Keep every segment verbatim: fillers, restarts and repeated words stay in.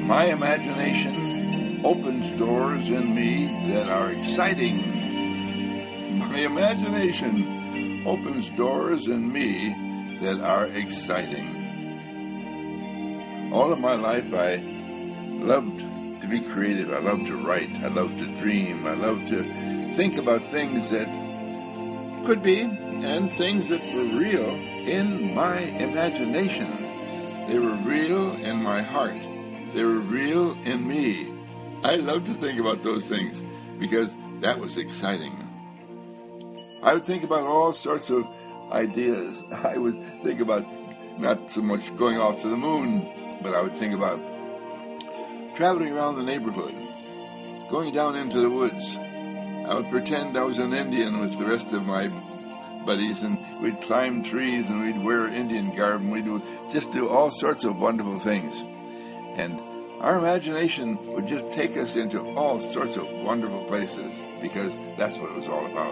My imagination opens doors in me that are exciting. My imagination opens doors in me that are exciting. All of my life I loved to be creative. I loved to write. I loved to dream. I loved to think about things that could be and things that were real in my imagination. They were real in my heart. They were real in me. I love to think about those things because that was exciting. I would think about all sorts of ideas. I would think about not so much going off to the moon, but I would think about traveling around the neighborhood, going down into the woods. I would pretend I was an Indian with the rest of my buddies, and we'd climb trees, and we'd wear Indian garb, and we'd do, just do all sorts of wonderful things. And our imagination would just take us into all sorts of wonderful places, because that's what it was all about.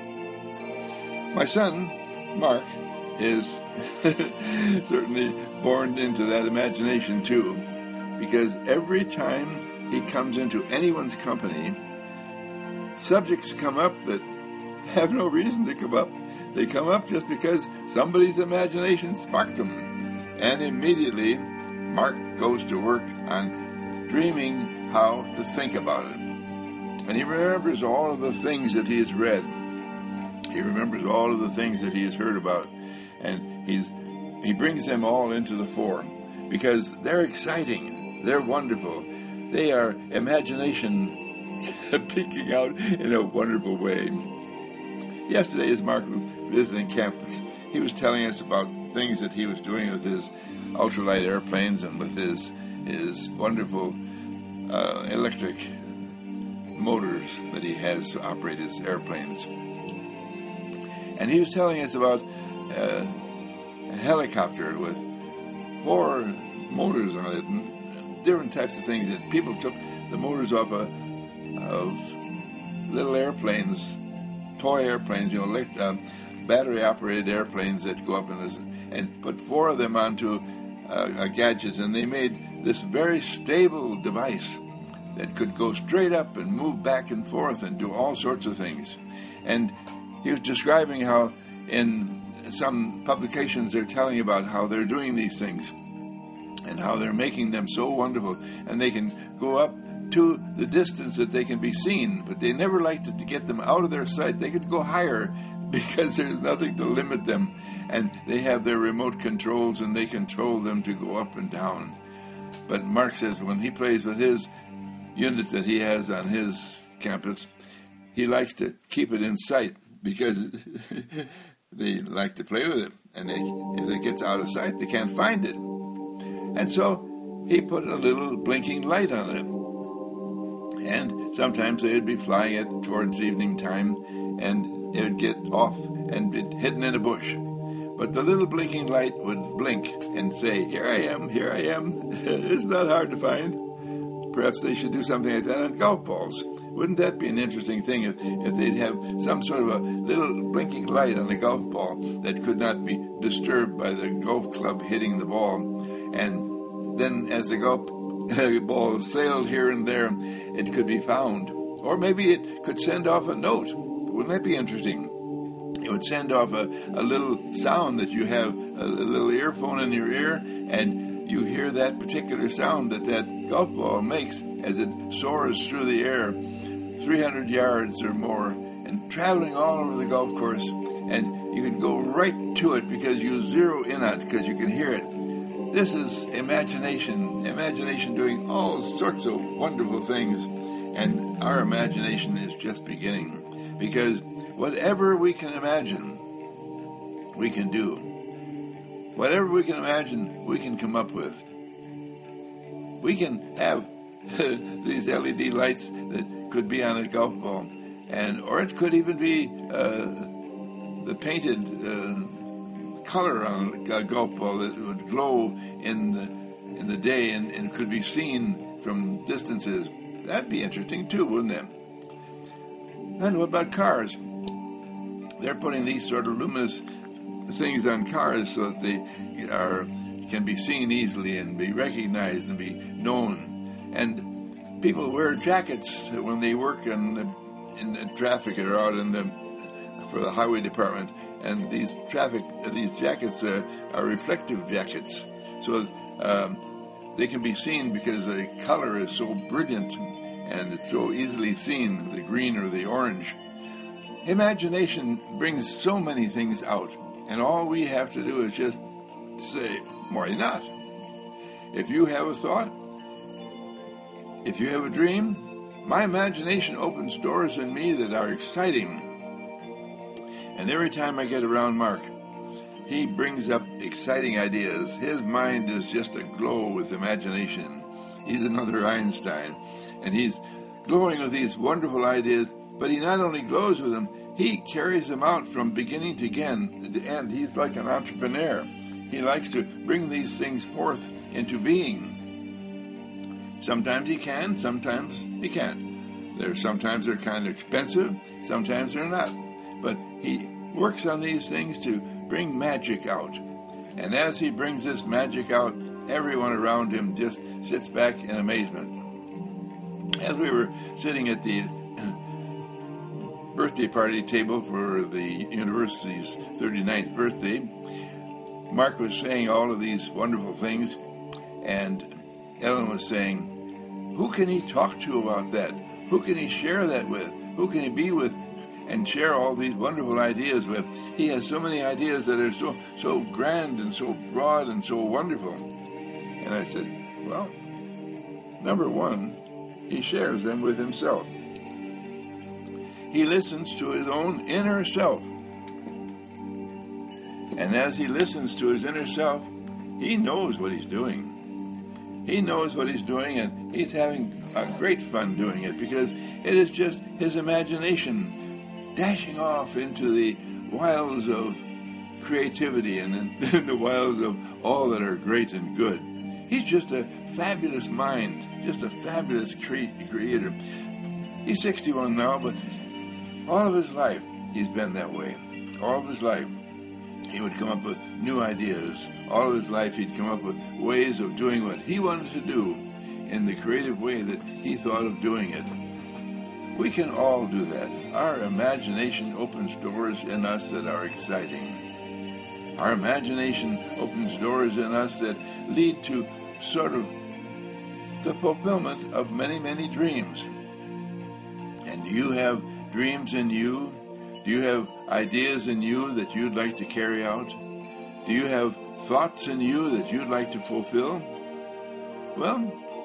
My son, Mark, is certainly born into that imagination too, because every time he comes into anyone's company, subjects come up that have no reason to come up. They come up just because somebody's imagination sparked them. And immediately, Mark goes to work on dreaming how to think about it. And he remembers all of the things that he has read. He remembers all of the things that he has heard about. And he's he brings them all into the fore because they're exciting. They're wonderful. They are imagination peeking out in a wonderful way. Yesterday, as Mark was visiting campus, he was telling us about things that he was doing with his ultralight airplanes and with his his wonderful uh, electric motors that he has to operate his airplanes. And he was telling us about uh, a helicopter with four motors on it and different types of things that people took the motors off a, of little airplanes, toy airplanes, you know, elect, uh, battery-operated airplanes that go up in this, and put four of them onto uh, a gadget, and they made this very stable device that could go straight up and move back and forth and do all sorts of things. And he was describing how in some publications they're telling about how they're doing these things and how they're making them so wonderful, and they can go up to the distance that they can be seen, but they never liked it to get them out of their sight. They could go higher because there's nothing to limit them, and they have their remote controls and they control them to go up and down. But Mark says when he plays with his unit that he has on his campus, he likes to keep it in sight because they like to play with it, and they, if it gets out of sight, they can't find it. And so he put a little blinking light on it. And sometimes they would be flying it towards evening time, and it would get off and be hidden in a bush. But the little blinking light would blink and say, "Here I am, here I am." It's not hard to find. Perhaps they should do something like that on golf balls. Wouldn't that be an interesting thing if, if they'd have some sort of a little blinking light on the golf ball that could not be disturbed by the golf club hitting the ball? And then as the golf ball sailed here and there, it could be found. Or maybe it could send off a note. Wouldn't that be interesting? It would send off a, a little sound that you have, a, a little earphone in your ear, and you hear that particular sound that that golf ball makes as it soars through the air three hundred yards or more and traveling all over the golf course. And you can go right to it because you zero in on it because you can hear it. This is imagination, imagination doing all sorts of wonderful things. And our imagination is just beginning. Because whatever we can imagine, we can do. Whatever we can imagine, we can come up with. We can have these L E D lights that could be on a golf ball. and Or it could even be uh, the painted uh, color on a golf ball that would glow in the in the day and, and could be seen from distances. That'd be interesting too, wouldn't it? And what about cars? They're putting these sort of luminous things on cars so that they are can be seen easily and be recognized and be known. And people wear jackets when they work in the, in the traffic or out in the for the highway department. And these traffic these jackets uh, are reflective jackets, so um, they can be seen because the color is so brilliant and it's so easily seen, the green or the orange. Imagination brings so many things out, and all we have to do is just say, why not? If you have a thought, if you have a dream, my imagination opens doors in me that are exciting. And every time I get around Mark, he brings up exciting ideas. His mind is just aglow with imagination. He's another Einstein, and he's glowing with these wonderful ideas, but he not only glows with them, he carries them out from beginning to end. He's like an entrepreneur. He likes to bring these things forth into being. Sometimes he can, sometimes he can't. There, sometimes they're kind of expensive, sometimes they're not. But he works on these things to bring magic out. And as he brings this magic out, everyone around him just sits back in amazement. As we were sitting at the birthday party table for the university's thirty-ninth birthday, Mark was saying all of these wonderful things, and Ellen was saying, who can he talk to about that? Who can he share that with? Who can he be with and share all these wonderful ideas with? He has so many ideas that are so so grand and so broad and so wonderful. And I said, well, number one, he shares them with himself. He listens to his own inner self. And as he listens to his inner self, he knows what he's doing. He knows what he's doing, and he's having a great fun doing it, because it is just his imagination dashing off into the wilds of creativity and in the wilds of all that are great and good. He's just a fabulous mind, just a fabulous cre- creator. He's sixty-one now, but all of his life he's been that way. All of his life he would come up with new ideas. All of his life he'd come up with ways of doing what he wanted to do in the creative way that he thought of doing it. We can all do that. Our imagination opens doors in us that are exciting. Our imagination opens doors in us that lead to sort of the fulfillment of many, many dreams. And do you have dreams in you? Do you have ideas in you that you'd like to carry out? Do you have thoughts in you that you'd like to fulfill? Well,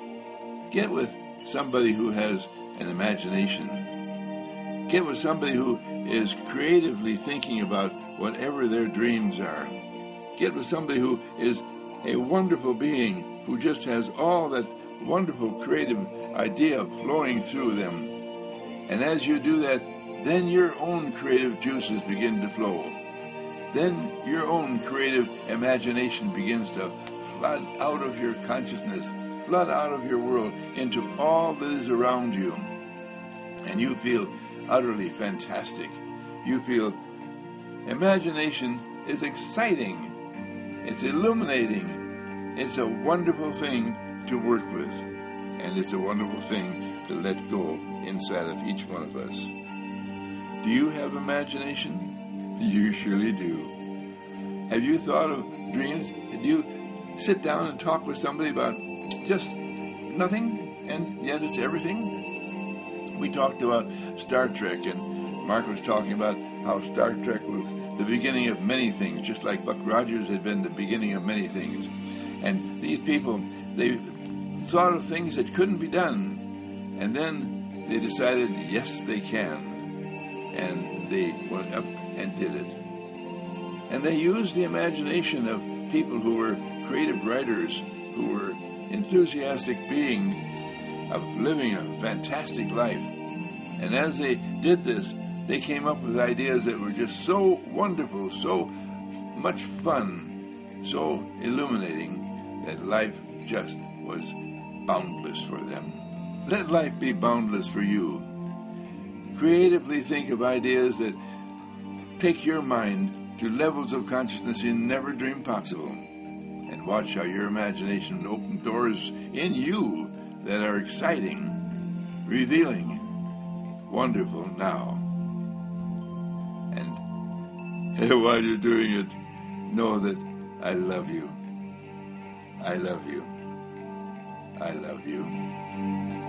get with somebody who has an imagination. Get with somebody who is creatively thinking about whatever their dreams are. Get with somebody who is a wonderful being, who just has all that wonderful creative idea flowing through them. And as you do that, then your own creative juices begin to flow. Then your own creative imagination begins to flood out of your consciousness, flood out of your world into all that is around you. And you feel utterly fantastic. You feel imagination is exciting. It's illuminating. It's a wonderful thing to work with. And it's a wonderful thing to let go inside of each one of us. Do you have imagination? You surely do. Have you thought of dreams? Do you sit down and talk with somebody about just nothing, and yet it's everything? We talked about Star Trek, and Mark was talking about how Star Trek was the beginning of many things, just like Buck Rogers had been the beginning of many things. And these people, they thought of things that couldn't be done, and then they decided, yes, they can. And they went up and did it. And they used the imagination of people who were creative writers, who were enthusiastic beings of living a fantastic life. And as they did this, they came up with ideas that were just so wonderful, so much fun, so illuminating, that life just was boundless for them. Let life be boundless for you. Creatively think of ideas that take your mind to levels of consciousness you never dreamed possible. And watch how your imagination will open doors in you that are exciting, revealing, wonderful now. And while you're doing it, know that I love you. I love you. I love you.